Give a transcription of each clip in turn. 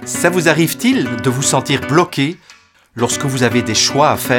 Ça vous arrive-t-il de vous sentir bloqué lorsque vous avez des choix à faire ?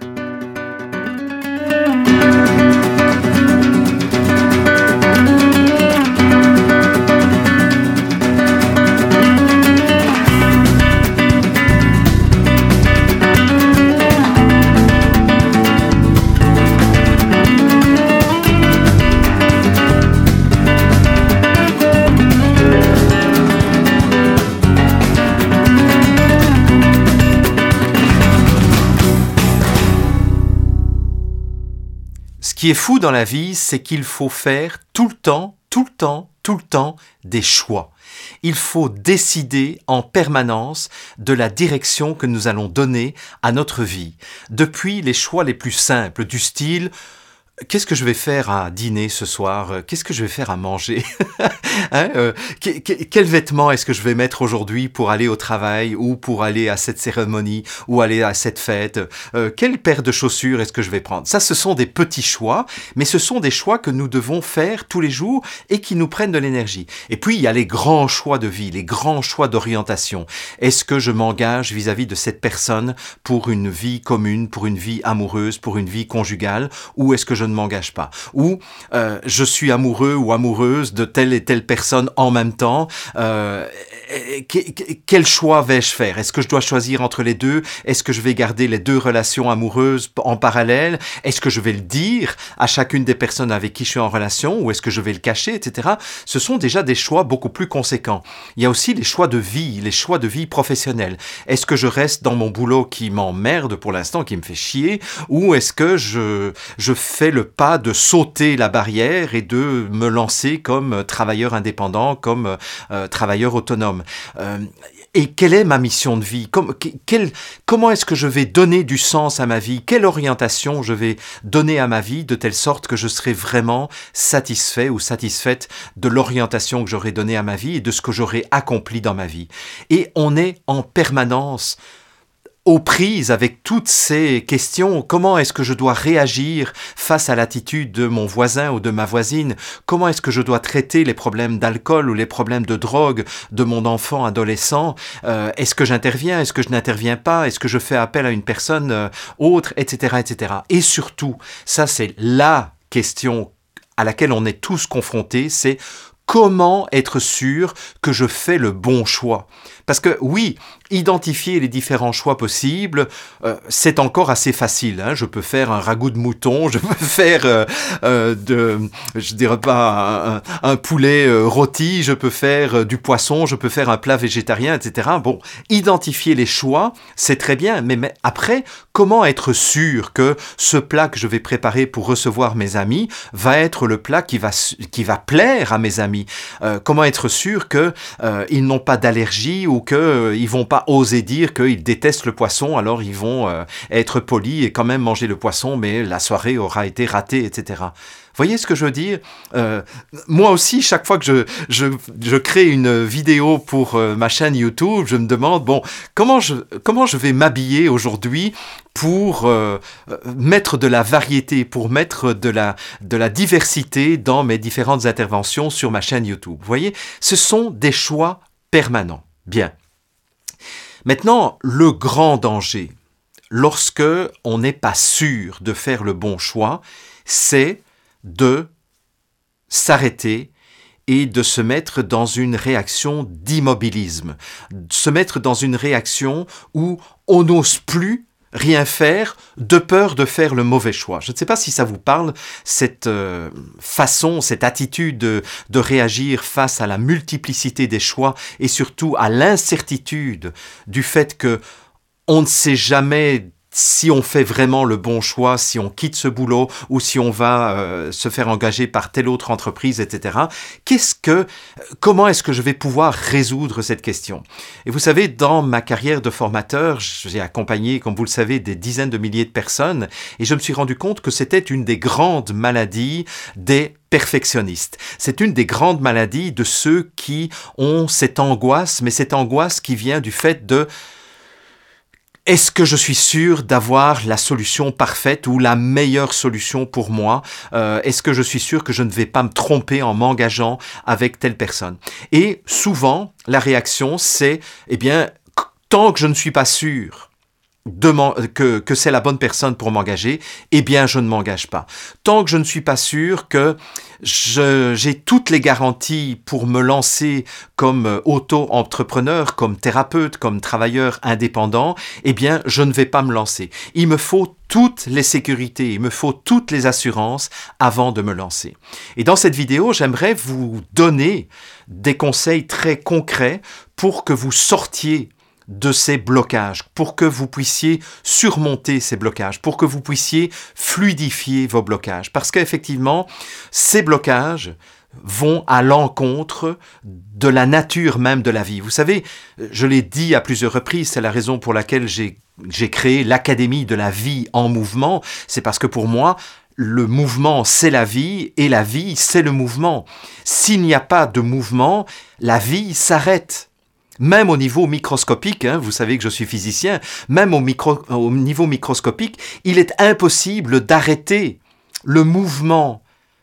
Ce qui est fou dans la vie, c'est qu'il faut faire tout le temps des choix. Il faut décider en permanence de la direction que nous allons donner à notre vie. Depuis les choix les plus simples du style « Qu'est-ce que je vais faire à dîner ce soir ? Qu'est-ce que je vais faire à manger ? Quel vêtement est-ce que je vais mettre aujourd'hui pour aller au travail ou pour aller à cette cérémonie ou aller à cette fête ? Quelle paire de chaussures est-ce que je vais prendre ? Ça, ce sont des petits choix, mais ce sont des choix que nous devons faire tous les jours et qui nous prennent de l'énergie. Et puis, il y a les grands choix de vie, les grands choix d'orientation. Est-ce que je m'engage vis-à-vis de cette personne pour une vie commune, pour une vie amoureuse, pour une vie conjugale, ou est-ce que je ne m'engage pas ? Ou je suis amoureux ou amoureuse de telle et telle personne en même temps. Quel choix vais-je faire ? Est-ce que je dois choisir entre les deux ? Est-ce que je vais garder les deux relations amoureuses en parallèle ? Est-ce que je vais le dire à chacune des personnes avec qui je suis en relation ? Ou est-ce que je vais le cacher, etc. Ce sont déjà des choix beaucoup plus conséquents. Il y a aussi les choix de vie, les choix de vie professionnelle. Est-ce que je reste dans mon boulot qui m'emmerde pour l'instant, qui me fait chier ? Ou est-ce que je fais le pas de sauter la barrière et de me lancer comme travailleur indépendant, comme travailleur autonome. Et quelle est ma mission de vie ? Comment est-ce que je vais donner du sens à ma vie ? Quelle orientation je vais donner à ma vie de telle sorte que je serai vraiment satisfait ou satisfaite de l'orientation que j'aurai donnée à ma vie et de ce que j'aurai accompli dans ma vie ? Et on est en permanence aux prises avec toutes ces questions. Comment est-ce que je dois réagir face à l'attitude de mon voisin ou de ma voisine ? Comment est-ce que je dois traiter les problèmes d'alcool ou les problèmes de drogue de mon enfant adolescent ? Est-ce que j'interviens ? Est-ce que je n'interviens pas ? Est-ce que je fais appel à une personne autre, etc., etc. Et surtout, ça c'est la question à laquelle on est tous confrontés, c'est comment être sûr que je fais le bon choix ? Parce que oui, identifier les différents choix possibles, c'est encore assez facile. Je peux faire un ragoût de mouton, je peux faire je dirais pas un poulet rôti, je peux faire du poisson, je peux faire un plat végétarien, etc. Bon, identifier les choix, c'est très bien, mais après, comment être sûr que ce plat que je vais préparer pour recevoir mes amis va être le plat qui va plaire à mes amis ? Comment être sûr que ils n'ont pas d'allergie ou qu'ils vont pas oser dire qu'ils détestent le poisson, alors ils vont être polis et quand même manger le poisson, mais la soirée aura été ratée, etc. Voyez ce que je veux dire ? Moi aussi, chaque fois que je crée une vidéo pour ma chaîne YouTube, je me demande, bon, comment je vais m'habiller aujourd'hui pour mettre de la variété, pour mettre de la diversité dans mes différentes interventions sur ma chaîne YouTube. Vous voyez ? Ce sont des choix permanents. Bien. Maintenant, le grand danger, lorsque on n'est pas sûr de faire le bon choix, c'est de s'arrêter et de se mettre dans une réaction d'immobilisme, se mettre dans une réaction où on n'ose plus rien faire de peur de faire le mauvais choix. Je ne sais pas si ça vous parle, cette façon, cette attitude de réagir face à la multiplicité des choix et surtout à l'incertitude du fait que on ne sait jamais si on fait vraiment le bon choix, si on quitte ce boulot ou si on va se faire engager par telle autre entreprise, etc. Comment est-ce que je vais pouvoir résoudre cette question ? Et vous savez, dans ma carrière de formateur, j'ai accompagné, comme vous le savez, des dizaines de milliers de personnes et je me suis rendu compte que c'était une des grandes maladies des perfectionnistes. C'est une des grandes maladies de ceux qui ont cette angoisse, mais cette angoisse qui vient du fait de Est-ce que je suis sûr d'avoir la solution parfaite ou la meilleure solution pour moi? Est-ce que je suis sûr que je ne vais pas me tromper en m'engageant avec telle personne? Et souvent, la réaction, c'est, eh bien, tant que je ne suis pas sûr que c'est la bonne personne pour m'engager, eh bien, je ne m'engage pas. Tant que je ne suis pas sûr que j'ai toutes les garanties pour me lancer comme auto-entrepreneur, comme thérapeute, comme travailleur indépendant, eh bien, je ne vais pas me lancer. Il me faut toutes les sécurités, il me faut toutes les assurances avant de me lancer. Et dans cette vidéo, j'aimerais vous donner des conseils très concrets pour que vous sortiez de ces blocages, pour que vous puissiez surmonter ces blocages, pour que vous puissiez fluidifier vos blocages. Parce qu'effectivement, ces blocages vont à l'encontre de la nature même de la vie. Vous savez, je l'ai dit à plusieurs reprises, c'est la raison pour laquelle j'ai créé l'Académie de la vie en mouvement, c'est parce que pour moi, le mouvement, c'est la vie, et la vie, c'est le mouvement. S'il n'y a pas de mouvement, la vie s'arrête. Même au niveau microscopique, vous savez que je suis physicien, même au niveau microscopique, il est impossible d'arrêter le mouvement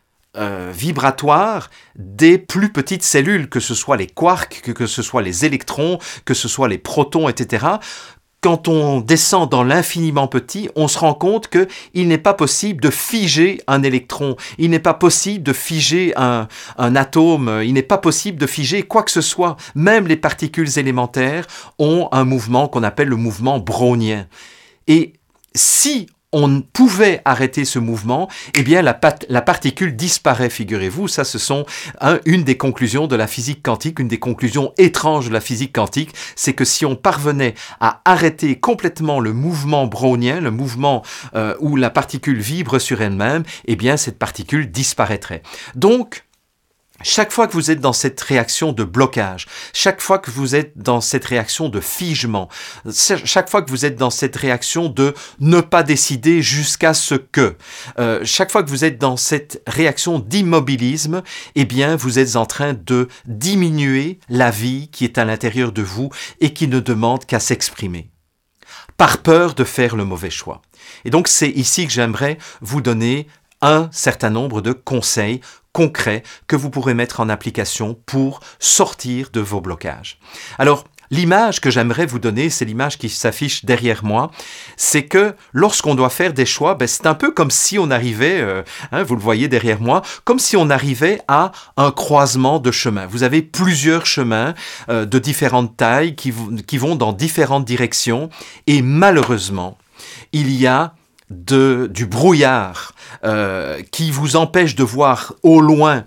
vibratoire des plus petites cellules, que ce soit les quarks, que ce soit les électrons, que ce soit les protons, etc. Quand on descend dans l'infiniment petit, on se rend compte qu'il n'est pas possible de figer un électron, il n'est pas possible de figer un atome, il n'est pas possible de figer quoi que ce soit. Même les particules élémentaires ont un mouvement qu'on appelle le mouvement brownien. Et si on pouvait arrêter ce mouvement, eh bien la particule disparaît, figurez-vous. Ça, ce sont une des conclusions de la physique quantique, une des conclusions étranges de la physique quantique, c'est que si on parvenait à arrêter complètement le mouvement brownien, le mouvement où la particule vibre sur elle-même, eh bien cette particule disparaîtrait. Donc, chaque fois que vous êtes dans cette réaction de blocage, chaque fois que vous êtes dans cette réaction de figement, chaque fois que vous êtes dans cette réaction de ne pas décider jusqu'à ce que, chaque fois que vous êtes dans cette réaction d'immobilisme, eh bien, vous êtes en train de diminuer la vie qui est à l'intérieur de vous et qui ne demande qu'à s'exprimer, par peur de faire le mauvais choix. Et donc, c'est ici que j'aimerais vous donner un certain nombre de conseils concrets que vous pourrez mettre en application pour sortir de vos blocages. Alors, l'image que j'aimerais vous donner, c'est l'image qui s'affiche derrière moi, c'est que lorsqu'on doit faire des choix, c'est un peu comme si on arrivait, vous le voyez derrière moi, comme si on arrivait à un croisement de chemins. Vous avez plusieurs chemins de différentes tailles qui vont dans différentes directions et malheureusement, il y a du brouillard qui vous empêche de voir au loin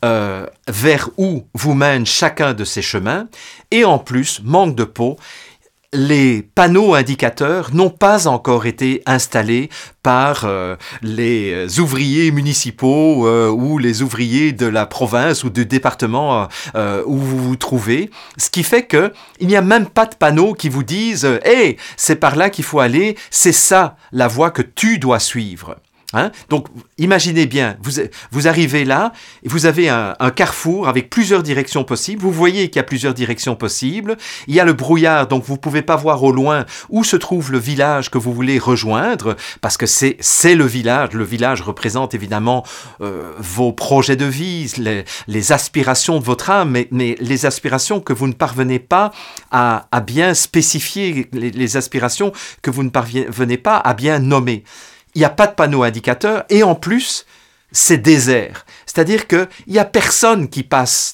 vers où vous mène chacun de ces chemins, et en plus, manque de peau, les panneaux indicateurs n'ont pas encore été installés par les ouvriers municipaux ou les ouvriers de la province ou du département où vous vous trouvez, ce qui fait qu'il n'y a même pas de panneaux qui vous disent « Hey, c'est par là qu'il faut aller, c'est ça la voie que tu dois suivre ». Donc, imaginez bien, vous arrivez là, et vous avez un carrefour avec plusieurs directions possibles. Vous voyez qu'il y a plusieurs directions possibles. Il y a le brouillard, donc vous ne pouvez pas voir au loin où se trouve le village que vous voulez rejoindre, parce que c'est le village. Le village représente évidemment vos projets de vie, les aspirations de votre âme, mais les aspirations que vous ne parvenez pas à bien spécifier, les aspirations que vous ne parvenez pas à bien nommer. Il n'y a pas de panneau indicateur et en plus, c'est désert. C'est-à-dire qu'il n'y a personne qui passe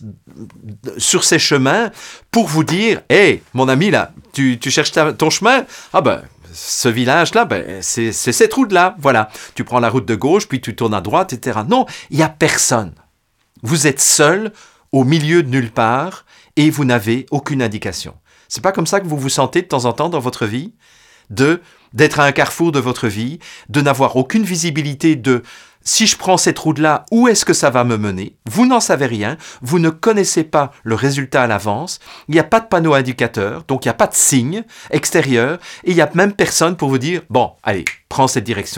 sur ces chemins pour vous dire « Hey, mon ami, là, tu cherches ton chemin? Ah ben, ce village-là, c'est cette route-là. Voilà, tu prends la route de gauche, puis tu tournes à droite, etc. » Non, il n'y a personne. Vous êtes seul au milieu de nulle part et vous n'avez aucune indication. C'est pas comme ça que vous vous sentez de temps en temps dans votre vie, d'être à un carrefour de votre vie, de n'avoir aucune visibilité de si je prends cette route-là, où est-ce que ça va me mener? Vous n'en savez rien, vous ne connaissez pas le résultat à l'avance, il n'y a pas de panneau indicateur, donc il n'y a pas de signe extérieur, et il n'y a même personne pour vous dire « Bon, allez, prends cette direction-là ».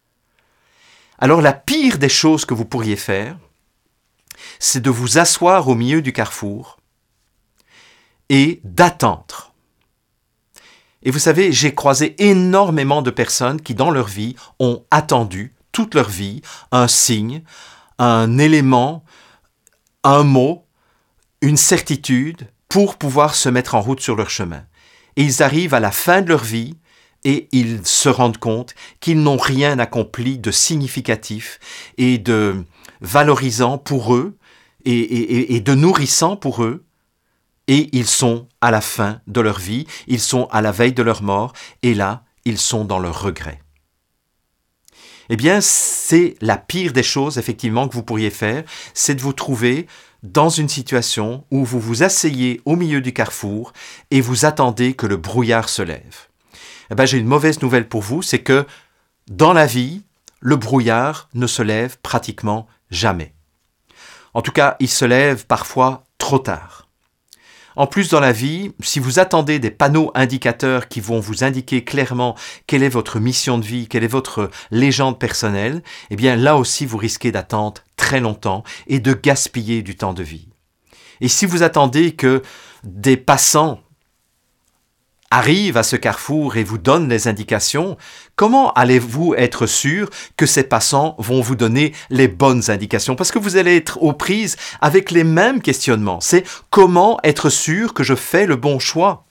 Alors la pire des choses que vous pourriez faire, c'est de vous asseoir au milieu du carrefour et d'attendre. Et vous savez, j'ai croisé énormément de personnes qui, dans leur vie, ont attendu toute leur vie un signe, un élément, un mot, une certitude pour pouvoir se mettre en route sur leur chemin. Et ils arrivent à la fin de leur vie et ils se rendent compte qu'ils n'ont rien accompli de significatif et de valorisant pour eux et de nourrissant pour eux. Et ils sont à la fin de leur vie, ils sont à la veille de leur mort, et là, ils sont dans leur regret. Eh bien, c'est la pire des choses, effectivement, que vous pourriez faire, c'est de vous trouver dans une situation où vous vous asseyez au milieu du carrefour et vous attendez que le brouillard se lève. Eh bien, j'ai une mauvaise nouvelle pour vous, c'est que dans la vie, le brouillard ne se lève pratiquement jamais. En tout cas, il se lève parfois trop tard. En plus, dans la vie, si vous attendez des panneaux indicateurs qui vont vous indiquer clairement quelle est votre mission de vie, quelle est votre légende personnelle, eh bien là aussi, vous risquez d'attendre très longtemps et de gaspiller du temps de vie. Et si vous attendez que des passants arrivent à ce carrefour et vous donnent les indications, comment allez-vous être sûr que ces passants vont vous donner les bonnes indications? Parce que vous allez être aux prises avec les mêmes questionnements. C'est comment être sûr que je fais le bon choix?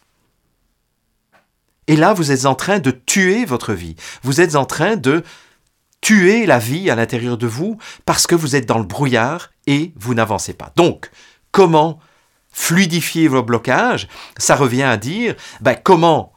Et là, vous êtes en train de tuer votre vie. Vous êtes en train de tuer la vie à l'intérieur de vous parce que vous êtes dans le brouillard et vous n'avancez pas. Donc, comment fluidifier vos blocages? Ça revient à dire comment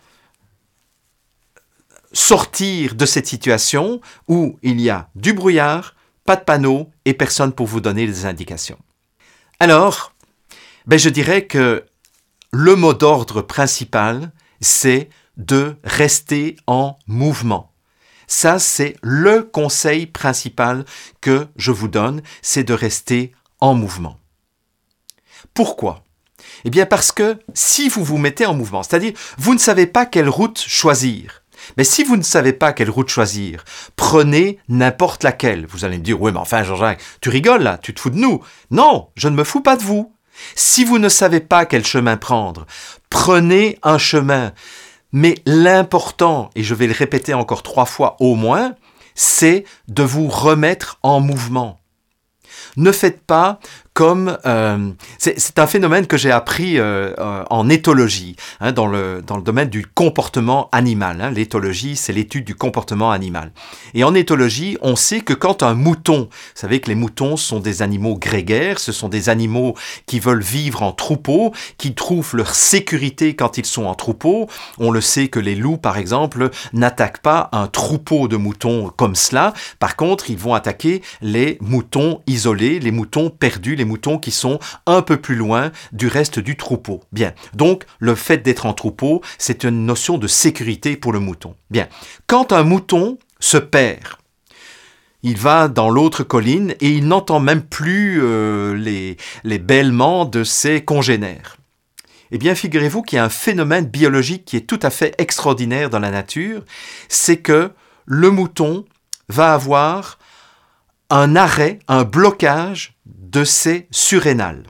sortir de cette situation où il y a du brouillard, pas de panneau et personne pour vous donner des indications. Alors, je dirais que le mot d'ordre principal, c'est de rester en mouvement. Ça, c'est le conseil principal que je vous donne, c'est de rester en mouvement. Pourquoi? Eh bien parce que si vous vous mettez en mouvement, c'est-à-dire vous ne savez pas quelle route choisir, mais si vous ne savez pas quelle route choisir, prenez n'importe laquelle. Vous allez me dire, oui mais enfin Jean-Jacques, tu rigoles là, tu te fous de nous. Non, je ne me fous pas de vous. Si vous ne savez pas quel chemin prendre, prenez un chemin. Mais l'important, et je vais le répéter encore 3 fois au moins, c'est de vous remettre en mouvement. Ne faites pas comme... c'est un phénomène que j'ai appris en éthologie, dans le domaine du comportement animal. L'éthologie, c'est l'étude du comportement animal. Et en éthologie, on sait que quand un mouton, vous savez que les moutons sont des animaux grégaires, ce sont des animaux qui veulent vivre en troupeau, qui trouvent leur sécurité quand ils sont en troupeau. On le sait que les loups, par exemple, n'attaquent pas un troupeau de moutons comme cela. Par contre, ils vont attaquer les moutons isolés, les moutons perdus, les moutons qui sont un peu plus loin du reste du troupeau. Bien, donc le fait d'être en troupeau, c'est une notion de sécurité pour le mouton. Bien, quand un mouton se perd, il va dans l'autre colline et il n'entend même plus les bêlements de ses congénères. Eh bien, figurez-vous qu'il y a un phénomène biologique qui est tout à fait extraordinaire dans la nature, c'est que le mouton va avoir un arrêt, un blocage de ses surrénales.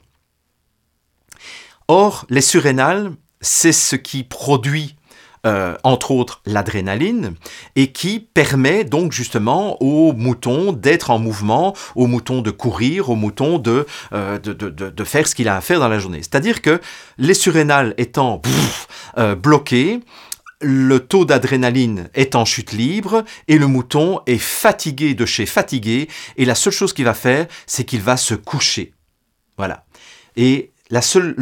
Or, les surrénales, c'est ce qui produit, entre autres, l'adrénaline et qui permet donc justement aux moutons d'être en mouvement, aux moutons de courir, aux moutons de faire ce qu'il a à faire dans la journée. C'est-à-dire que les surrénales étant bloquées, le taux d'adrénaline est en chute libre et le mouton est fatigué de chez fatigué et la seule chose qu'il va faire, c'est qu'il va se coucher. Voilà. Et la seule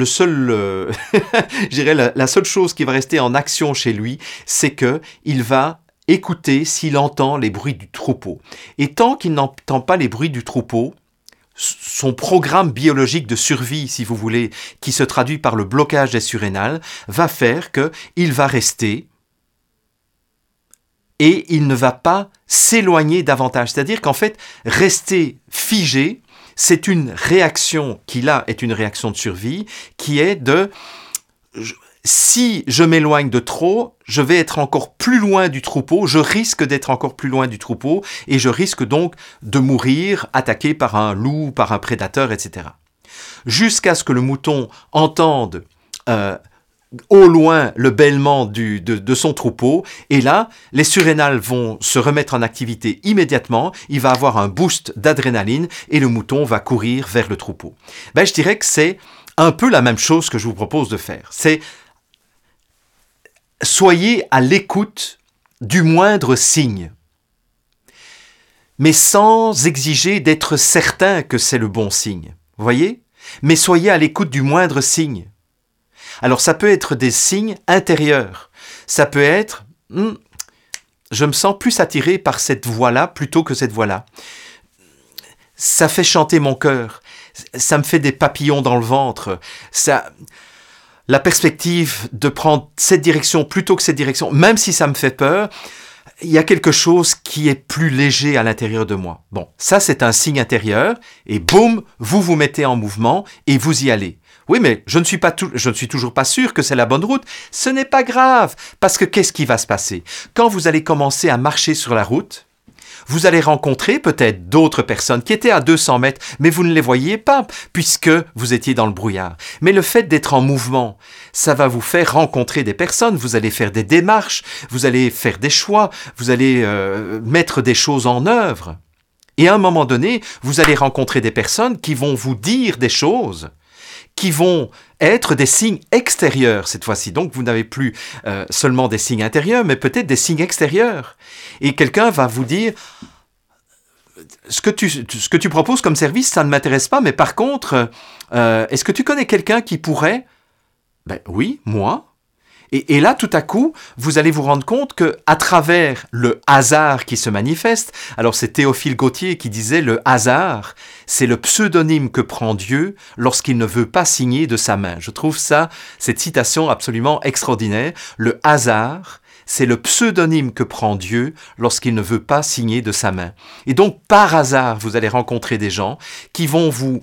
chose qui va rester en action chez lui, c'est que il va écouter s'il entend les bruits du troupeau. Et tant qu'il n'entend pas les bruits du troupeau, son programme biologique de survie, si vous voulez, qui se traduit par le blocage des surrénales, va faire qu'il va rester et il ne va pas s'éloigner davantage. C'est-à-dire qu'en fait, rester figé, c'est une réaction qui là est une réaction de survie, qui est de... Si je m'éloigne de trop, je vais être encore plus loin du troupeau, je risque d'être encore plus loin du troupeau et je risque donc de mourir attaqué par un loup, par un prédateur, etc. Jusqu'à ce que le mouton entende au loin le bêlement de son troupeau, et là, les surrénales vont se remettre en activité immédiatement, il va avoir un boost d'adrénaline, et le mouton va courir vers le troupeau. Je dirais que c'est un peu la même chose que je vous propose de faire. C'est soyez à l'écoute du moindre signe, mais sans exiger d'être certain que c'est le bon signe. Vous voyez ? Mais soyez à l'écoute du moindre signe. Alors ça peut être des signes intérieurs. Ça peut être je me sens plus attiré par cette voix-là plutôt que cette voix-là. Ça fait chanter mon cœur. Ça me fait des papillons dans le ventre. La perspective de prendre cette direction plutôt que cette direction, même si ça me fait peur, il y a quelque chose qui est plus léger à l'intérieur de moi. Bon, ça c'est un signe intérieur, et boum, vous vous mettez en mouvement et vous y allez. Oui, mais je ne suis toujours pas sûr que c'est la bonne route. Ce n'est pas grave, parce que qu'est-ce qui va se passer ? Quand vous allez commencer à marcher sur la route, vous allez rencontrer peut-être d'autres personnes qui étaient à 200 mètres, mais vous ne les voyiez pas, puisque vous étiez dans le brouillard. Mais le fait d'être en mouvement, ça va vous faire rencontrer des personnes, vous allez faire des démarches, vous allez faire des choix, vous allez mettre des choses en œuvre. Et à un moment donné, vous allez rencontrer des personnes qui vont vous dire des choses, qui vont être des signes extérieurs cette fois-ci. Donc, vous n'avez plus seulement des signes intérieurs, mais peut-être des signes extérieurs. Et quelqu'un va vous dire ce que tu proposes comme service, ça ne m'intéresse pas, mais par contre, est-ce que tu connais quelqu'un qui pourrait... Oui, moi. Et là, tout à coup, vous allez vous rendre compte que, à travers le hasard qui se manifeste, alors c'est Théophile Gautier qui disait le hasard, c'est le pseudonyme que prend Dieu lorsqu'il ne veut pas signer de sa main. Je trouve cette citation absolument extraordinaire. Le hasard, c'est le pseudonyme que prend Dieu lorsqu'il ne veut pas signer de sa main. Et donc, par hasard, vous allez rencontrer des gens qui vont vous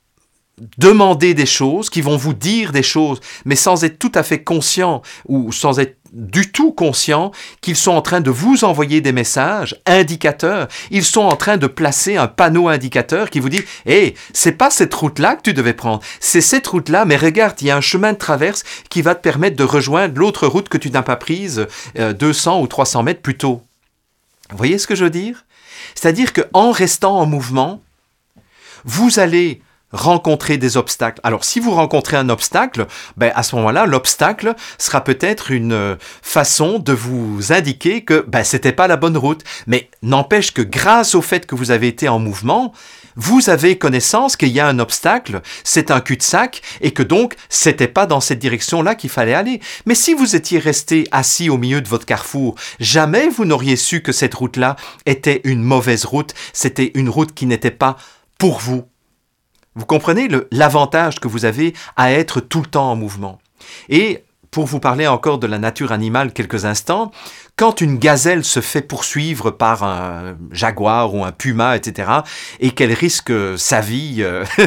demander des choses, qui vont vous dire des choses, mais sans être tout à fait conscient ou sans être du tout conscient qu'ils sont en train de vous envoyer des messages indicateurs. Ils sont en train de placer un panneau indicateur qui vous dit « Hey, c'est pas cette route-là que tu devais prendre, c'est cette route-là, mais regarde, il y a un chemin de traverse qui va te permettre de rejoindre l'autre route que tu n'as pas prise 200 ou 300 mètres plus tôt. » Vous voyez ce que je veux dire ? C'est-à-dire qu'en restant en mouvement, vous allez rencontrer des obstacles. Alors, si vous rencontrez un obstacle, à ce moment-là, l'obstacle sera peut-être une façon de vous indiquer que c'était pas la bonne route. Mais n'empêche que grâce au fait que vous avez été en mouvement, vous avez connaissance qu'il y a un obstacle, c'est un cul-de-sac, et que donc, c'était pas dans cette direction-là qu'il fallait aller. Mais si vous étiez resté assis au milieu de votre carrefour, jamais vous n'auriez su que cette route-là était une mauvaise route, c'était une route qui n'était pas pour vous. Vous comprenez l'avantage que vous avez à être tout le temps en mouvement. Et pour vous parler encore de la nature animale quelques instants, quand une gazelle se fait poursuivre par un jaguar ou un puma, etc., et qu'elle risque sa vie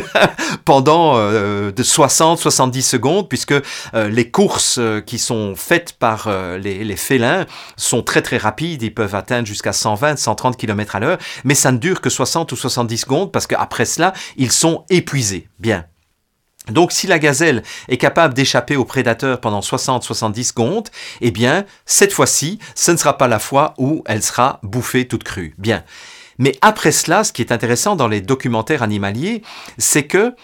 pendant de 60-70 secondes, puisque les courses qui sont faites par les félins sont très très rapides, ils peuvent atteindre jusqu'à 120-130 km à l'heure, mais ça ne dure que 60 ou 70 secondes, parce qu'après cela, ils sont épuisés. Bien. Donc, si la gazelle est capable d'échapper au prédateur pendant 60-70 secondes, eh bien, cette fois-ci, ce ne sera pas la fois où elle sera bouffée toute crue. Bien. Mais après cela, ce qui est intéressant dans les documentaires animaliers, c'est que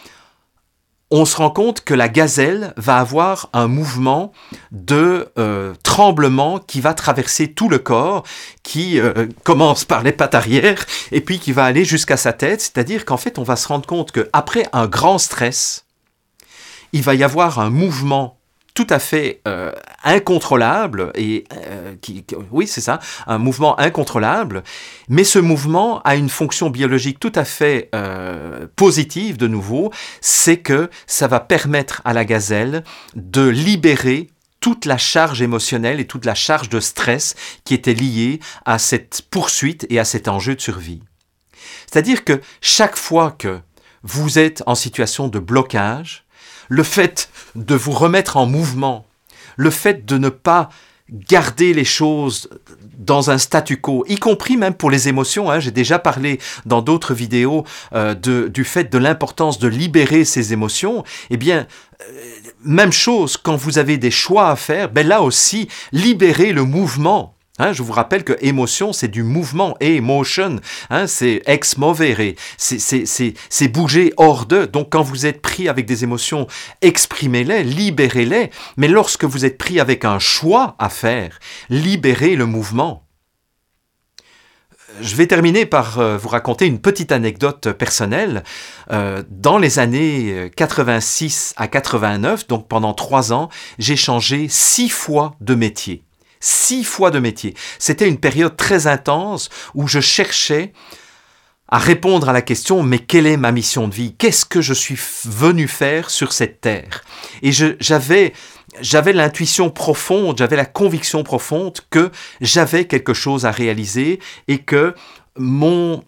on se rend compte que la gazelle va avoir un mouvement de tremblement qui va traverser tout le corps, qui commence par les pattes arrière et puis qui va aller jusqu'à sa tête. C'est-à-dire qu'en fait, on va se rendre compte qu'après un grand stress, il va y avoir un mouvement tout à fait incontrôlable, et oui, c'est ça, un mouvement incontrôlable, mais ce mouvement a une fonction biologique tout à fait positive, de nouveau, c'est que ça va permettre à la gazelle de libérer toute la charge émotionnelle et toute la charge de stress qui était liée à cette poursuite et à cet enjeu de survie. C'est-à-dire que chaque fois que vous êtes en situation de blocage, le fait de vous remettre en mouvement, le fait de ne pas garder les choses dans un statu quo, y compris même pour les émotions. J'ai déjà parlé dans d'autres vidéos du fait de l'importance de libérer ses émotions. Eh bien, même chose, quand vous avez des choix à faire, là aussi, libérez le mouvement. Je vous rappelle que émotion, c'est du mouvement, emotion, c'est ex movere, c'est bouger hors d'eux. Donc quand vous êtes pris avec des émotions, exprimez-les, libérez-les. Mais lorsque vous êtes pris avec un choix à faire, libérez le mouvement. Je vais terminer par vous raconter une petite anecdote personnelle. Dans les années 86 à 89, donc pendant 3 ans, j'ai changé 6 fois de métier. 6 fois de métier. C'était une période très intense où je cherchais à répondre à la question « Mais quelle est ma mission de vie ? Qu'est-ce que je suis venu faire sur cette terre ?» Et j'avais l'intuition profonde, j'avais la conviction profonde que j'avais quelque chose à réaliser et que ma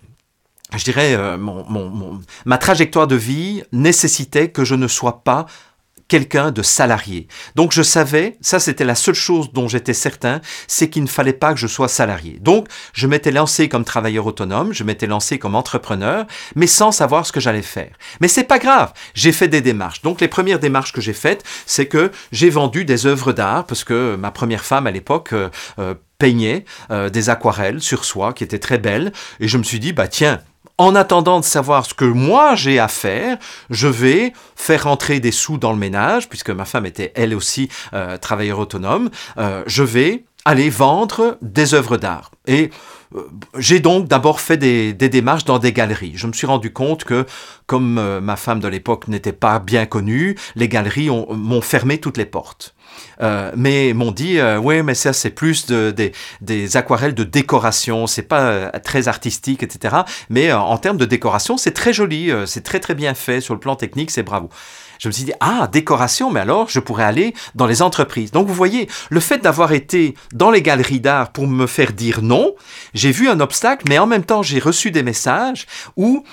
trajectoire de vie nécessitait que je ne sois pas quelqu'un de salarié. Donc je savais, ça c'était la seule chose dont j'étais certain, c'est qu'il ne fallait pas que je sois salarié. Donc je m'étais lancé comme travailleur autonome, je m'étais lancé comme entrepreneur, mais sans savoir ce que j'allais faire. Mais c'est pas grave, j'ai fait des démarches. Donc les premières démarches que j'ai faites, c'est que j'ai vendu des œuvres d'art, parce que ma première femme à l'époque peignait des aquarelles sur soie qui étaient très belles, et je me suis dit, tiens, en attendant de savoir ce que moi j'ai à faire, je vais faire rentrer des sous dans le ménage, puisque ma femme était elle aussi travailleur autonome, je vais aller vendre des œuvres d'art. Et j'ai donc d'abord fait des démarches dans des galeries. Je me suis rendu compte que, comme ma femme de l'époque n'était pas bien connue, les galeries m'ont fermé toutes les portes. Mais m'ont dit oui, mais ça c'est plus des aquarelles de décoration, c'est pas très artistique, etc. Mais en termes de décoration, c'est très joli, c'est très très bien fait sur le plan technique, c'est bravo. Je me suis dit, décoration, mais alors je pourrais aller dans les entreprises. Donc vous voyez, le fait d'avoir été dans les galeries d'art pour me faire dire non, j'ai vu un obstacle, mais en même temps j'ai reçu des messages où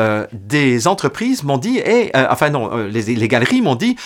des entreprises m'ont dit, les galeries m'ont dit,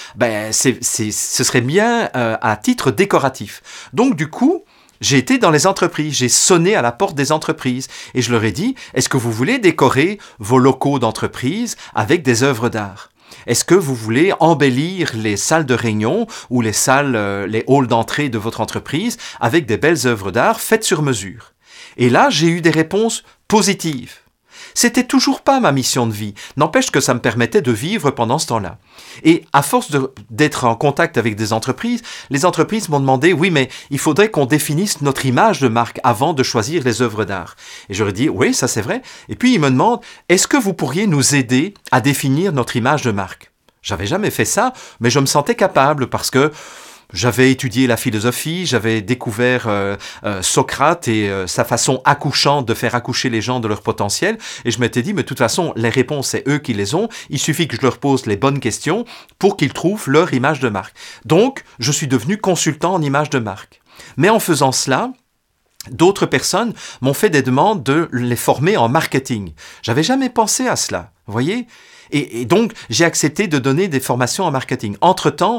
ce serait bien à titre décoratif. Donc du coup, j'ai été dans les entreprises, j'ai sonné à la porte des entreprises et je leur ai dit, est-ce que vous voulez décorer vos locaux d'entreprise avec des œuvres d'art ? Est-ce que vous voulez embellir les salles de réunion ou les halls d'entrée de votre entreprise avec des belles œuvres d'art faites sur mesure ? Et là, j'ai eu des réponses positives. C'était toujours pas ma mission de vie, n'empêche que ça me permettait de vivre pendant ce temps-là. Et à force d'être en contact avec des entreprises, les entreprises m'ont demandé, oui, mais il faudrait qu'on définisse notre image de marque avant de choisir les œuvres d'art. Et j'aurais dit, oui, ça c'est vrai. Et puis ils me demandent, est-ce que vous pourriez nous aider à définir notre image de marque ? J'avais jamais fait ça, mais je me sentais capable parce que j'avais étudié la philosophie, j'avais découvert Socrate et sa façon accouchante de faire accoucher les gens de leur potentiel. Et je m'étais dit, mais de toute façon, les réponses, c'est eux qui les ont. Il suffit que je leur pose les bonnes questions pour qu'ils trouvent leur image de marque. Donc, je suis devenu consultant en image de marque. Mais en faisant cela, d'autres personnes m'ont fait des demandes de les former en marketing. J'avais jamais pensé à cela, vous voyez ? Et donc, j'ai accepté de donner des formations en marketing. Entre-temps,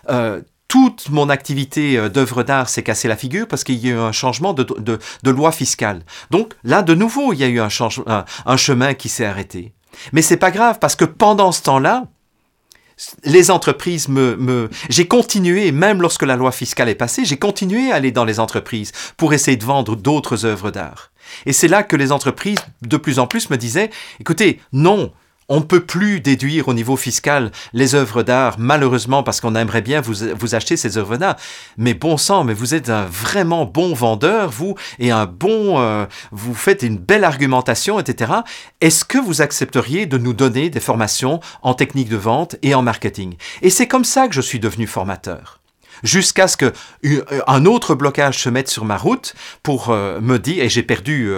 toute mon activité d'œuvre d'art s'est cassée la figure parce qu'il y a eu un changement de loi fiscale. Donc là, de nouveau, il y a eu un chemin qui s'est arrêté. Mais c'est pas grave parce que pendant ce temps-là, les entreprises j'ai continué, même lorsque la loi fiscale est passée, j'ai continué à aller dans les entreprises pour essayer de vendre d'autres œuvres d'art. Et c'est là que les entreprises, de plus en plus, me disaient, écoutez, non, on ne peut plus déduire au niveau fiscal les œuvres d'art, malheureusement, parce qu'on aimerait bien vous acheter ces œuvres d'art. Mais bon sang, mais vous êtes un vraiment bon vendeur, vous, et vous faites une belle argumentation, etc. Est-ce que vous accepteriez de nous donner des formations en technique de vente et en marketing ? Et c'est comme ça que je suis devenu formateur. Jusqu'à ce qu'un autre blocage se mette sur ma route pour me dire, et j'ai perdu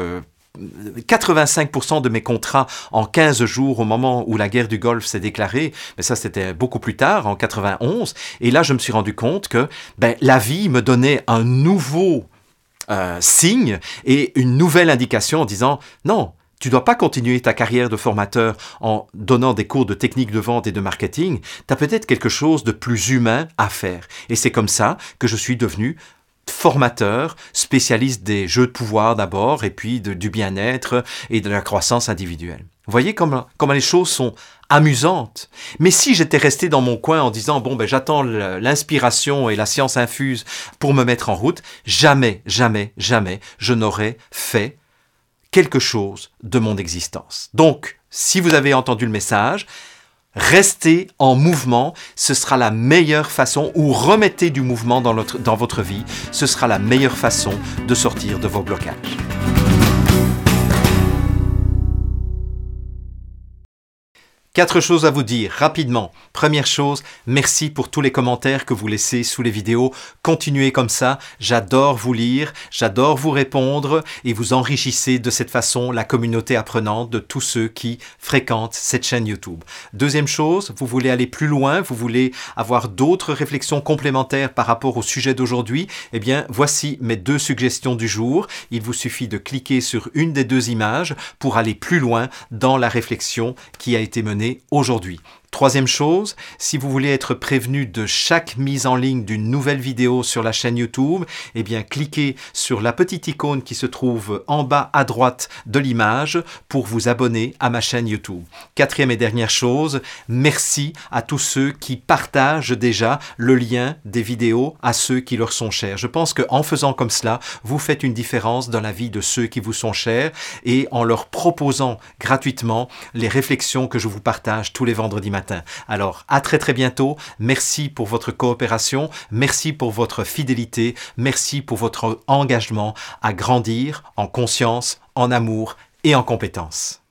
85% de mes contrats en 15 jours au moment où la guerre du Golfe s'est déclarée, mais ça c'était beaucoup plus tard, en 91, et là je me suis rendu compte que la vie me donnait un nouveau signe et une nouvelle indication en disant non, tu ne dois pas continuer ta carrière de formateur en donnant des cours de technique de vente et de marketing, tu as peut-être quelque chose de plus humain à faire. Et c'est comme ça que je suis devenu formateur, spécialiste des jeux de pouvoir d'abord, et puis du bien-être et de la croissance individuelle. Vous voyez comment les choses sont amusantes. Mais si j'étais resté dans mon coin en disant « bon, j'attends l'inspiration et la science infuse pour me mettre en route », jamais, jamais, jamais, je n'aurais fait quelque chose de mon existence. Donc, si vous avez entendu le message, restez en mouvement, ce sera la meilleure façon, ou remettez du mouvement dans votre vie, ce sera la meilleure façon de sortir de vos blocages. Quatre choses à vous dire rapidement. Première chose, merci pour tous les commentaires que vous laissez sous les vidéos. Continuez comme ça, j'adore vous lire, j'adore vous répondre et vous enrichissez de cette façon la communauté apprenante de tous ceux qui fréquentent cette chaîne YouTube. Deuxième chose, vous voulez aller plus loin, vous voulez avoir d'autres réflexions complémentaires par rapport au sujet d'aujourd'hui, eh bien voici mes 2 suggestions du jour. Il vous suffit de cliquer sur une des 2 images pour aller plus loin dans la réflexion qui a été menée aujourd'hui. Troisième chose, si vous voulez être prévenu de chaque mise en ligne d'une nouvelle vidéo sur la chaîne YouTube, eh bien cliquez sur la petite icône qui se trouve en bas à droite de l'image pour vous abonner à ma chaîne YouTube. Quatrième et dernière chose, merci à tous ceux qui partagent déjà le lien des vidéos à ceux qui leur sont chers. Je pense qu'en faisant comme cela, vous faites une différence dans la vie de ceux qui vous sont chers et en leur proposant gratuitement les réflexions que je vous partage tous les vendredis matin. Alors, à très bientôt. Merci pour votre coopération. Merci pour votre fidélité. Merci pour votre engagement à grandir en conscience, en amour et en compétence.